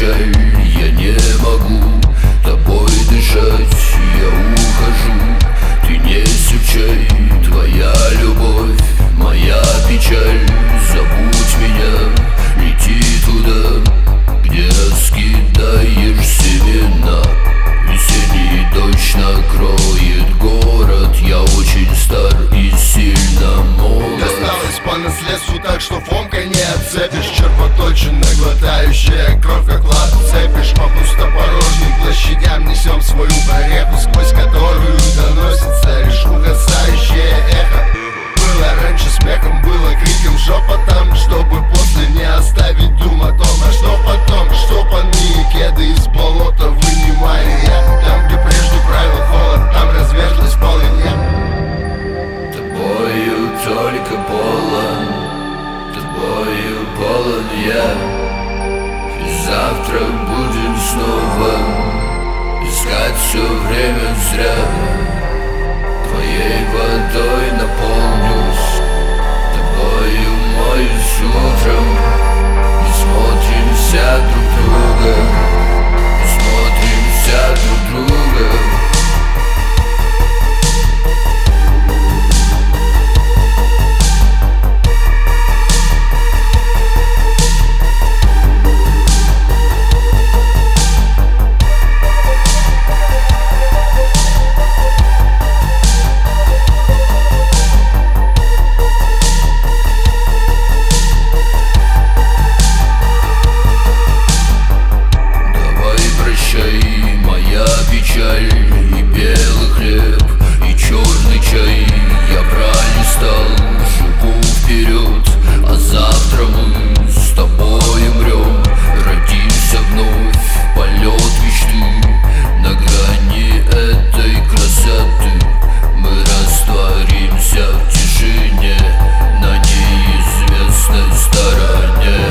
печаль, я не могу тобой дышать, я ухожу, ты не скучай, твоя любовь, моя печаль. Забудь меня, лети туда, где раскидаешь семена. Весенний дождь накроет город, я очень стар и сильно молод. Досталось по наследству, так что фомкой не отцепишь. Червоточина, глотающая кровь, как лад цепишь. По пустопорожним площадям несем свою прореху, сквозь которую доносится лишь угасающее эхо. Было раньше смехом, было криком, шепотом, чтобы после не оставить дум о том, а что потом, что подние кеды из болота вынимали я. Там, где прежде правил холод, там разверзлась полынья. Тобою только полон, тобою полон я. И завтра будем снова искать все время зря. Твоей водой наполнюсь, тобою моюсь утром. Мы смотримся друг друга, мы смотримся друг друга. И белый хлеб, и черный чай я пролистал, живу вперед, а завтра мы с тобой умрем. Родимся вновь, полет мечты, на грани этой красоты. Мы растворимся в тишине, на неизвестной стороне.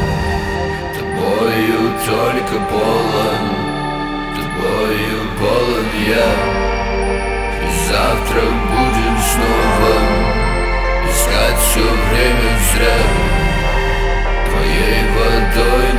Тобою только полон, тобою полон я. И завтра будем снова искать все время зря. Твоей водой